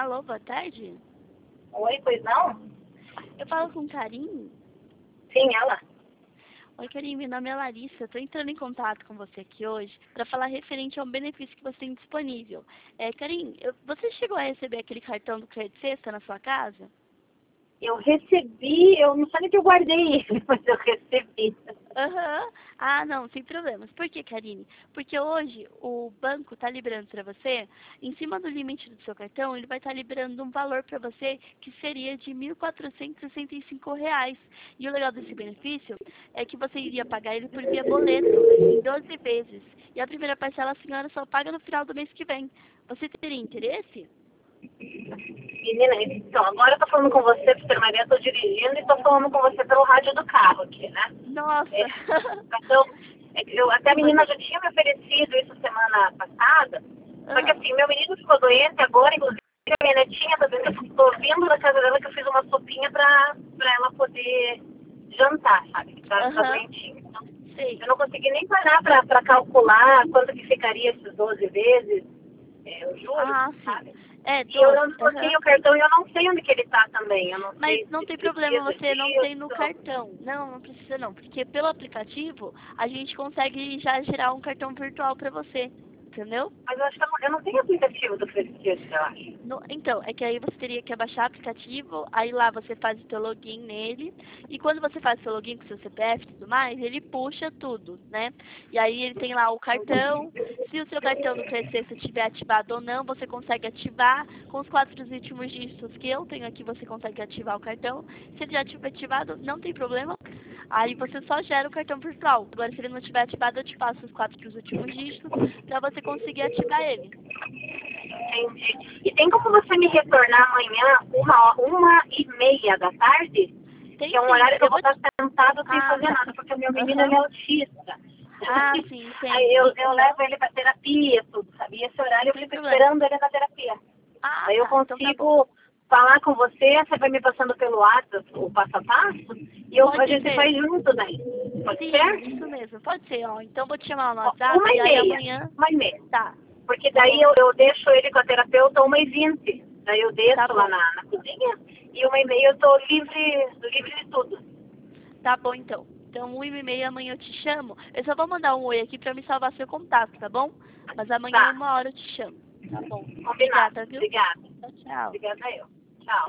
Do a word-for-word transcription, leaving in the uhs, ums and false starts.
Alô, boa tarde. Oi, pois não? Eu falo com Karine? Sim, ela. Oi, Karine, meu nome é Larissa. Estou entrando em contato com você aqui hoje para falar referente ao benefício que você tem disponível. É, Karine, eu- você chegou a receber aquele cartão do Crédito Sexta na sua casa? Eu recebi, eu não sei nem que eu guardei ele, mas eu recebi. Aham. Ah, não, sem problemas. Por que, Karine? Porque hoje o banco está liberando para você, em cima do limite do seu cartão, ele vai estar liberando um valor para você que seria de mil quatrocentos e sessenta e cinco reais. E o legal desse benefício é que você iria pagar ele por via boleto, em doze vezes. E a primeira parcela a senhora só paga no final do mês que vem. Você teria interesse? Menina, então, agora eu tô falando com você, pra você ter uma ideia, eu tô dirigindo e tô falando com você pelo rádio do carro aqui, né? Nossa! É, então, é, eu, até a menina já tinha me oferecido isso semana passada, só que Ah, assim, meu menino ficou doente agora, inclusive a minha netinha tá doente, eu tô vindo da casa dela que eu fiz uma sopinha pra, pra ela poder jantar, sabe? Que tá, tá aham, doentinha. Então, sei. eu não consegui nem parar pra, pra calcular quanto que ficaria esses doze vezes, é, os juros, Ah, sim. sabe? É, E eu doze. não Aham. desbloqueei o cartão e eu não sei onde que ele tá também. Eu não Mas sei não se tem problema, precisa você não tem no disso. cartão. Não, não precisa não, porque pelo aplicativo a gente consegue já gerar um cartão virtual para você, entendeu? Mas eu acho que eu não, eu não tenho aplicativo do Credit, eu acho. No- então, é que aí você teria que abaixar o aplicativo, aí lá você faz o teu login nele, e quando você faz o seu login com o seu C P F e tudo mais, ele puxa tudo, né? E aí ele tem lá o cartão, se o seu cartão do Crescência estiver ativado ou não, você consegue ativar com os quatro últimos dígitos que eu tenho aqui, você consegue ativar o cartão. Se ele já estiver ativado, não tem problema, aí você só gera o cartão virtual. Agora, se ele não estiver ativado, eu te passo os quatro últimos dígitos para você conseguir ativar ele. Entendi. E tem como você me retornar amanhã, uma, ho- uma e meia da tarde? Tem Que é um sim, horário que eu eu vou vou estar te... sentado sem Ah, fazer tá. nada, porque o meu menino ele Aham. é autista. Ah, sim, Aí entendo. eu, eu Aham. levo ele pra terapia, tudo, sabe? E esse horário eu Sem fico problema. esperando ele na terapia. Ah, Aí eu tá. Então tá bom. consigo falar com você, você vai me passando pelo WhatsApp o passo a passo, e eu, a Pode gente ser. faz junto daí. Pode Sim, ser? isso mesmo. Pode ser, ó. Então vou te chamar no Ó, WhatsApp uma e e aí meia. amanhã. Uma e meia. Tá. Porque Tá daí bom. eu, eu deixo ele com a terapeuta uma e vinte. Daí eu Tá desço lá bom. na, na cozinha e uma e meia eu tô livre, livre de tudo. Tá bom, então. Então, uma e meia amanhã eu te chamo. Eu só vou mandar um oi aqui pra me salvar seu contato, tá bom? Mas amanhã, Tá, uma hora eu te chamo. Tá bom. combinado. Obrigada, viu? Obrigada. Tchau, tchau. Obrigada eu.